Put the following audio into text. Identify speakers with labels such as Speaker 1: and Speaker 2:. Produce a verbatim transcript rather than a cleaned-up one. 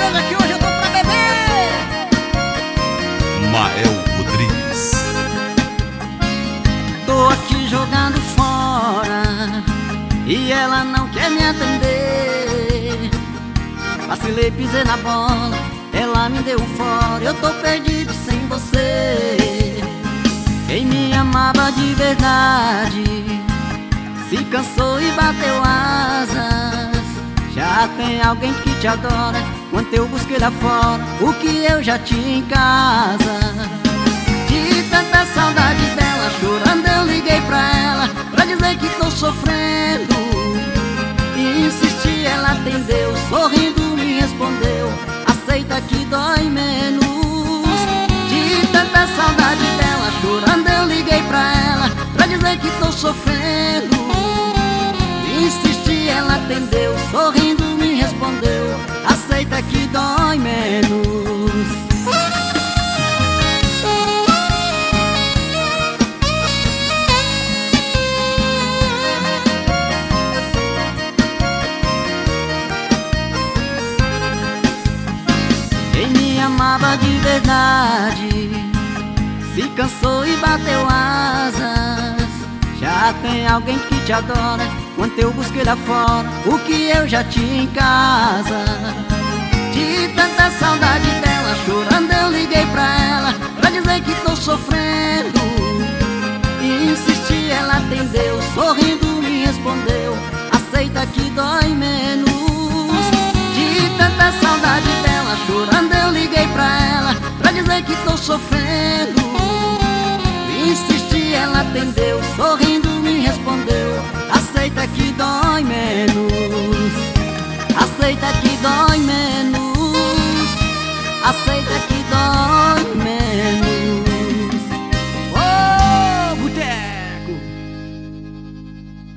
Speaker 1: cerveja que hoje eu tô pra beber.
Speaker 2: Mael Rodrigues.
Speaker 1: Tô aqui jogando fora e ela não quer me atender. Vacilei, pisei na bola, ela me deu fora. Eu tô perdido sem você. Quem me amava de verdade se cansou e bateu asas. Já tem alguém que te adora. Quando eu busquei lá fora o que eu já tinha em casa. De tanta saudade dela, chorando eu liguei pra ela pra dizer que tô sofrendo. E insisti, ela atendeu, sorrindo me respondeu: aceita que dói menos. De tanta saudade dela, chorando eu liguei pra ela pra dizer que tô sofrendo. Insisti, ela atendeu, sorrindo me respondeu: aceita que dói menos. Quem me amava de verdade se cansou e bateu asas. Já tem alguém que te adora. Quando eu busquei lá fora o que eu já tinha em casa. De tanta saudade dela, chorando eu liguei pra ela pra dizer que tô sofrendo. E insisti, ela atendeu, sorrindo me respondeu: aceita que dói menos. De tanta saudade dela, chorando eu liguei pra ela pra dizer que tô sofrendo. Insisti, ela atendeu, sorrindo me respondeu: aceita que dói menos. Aceita que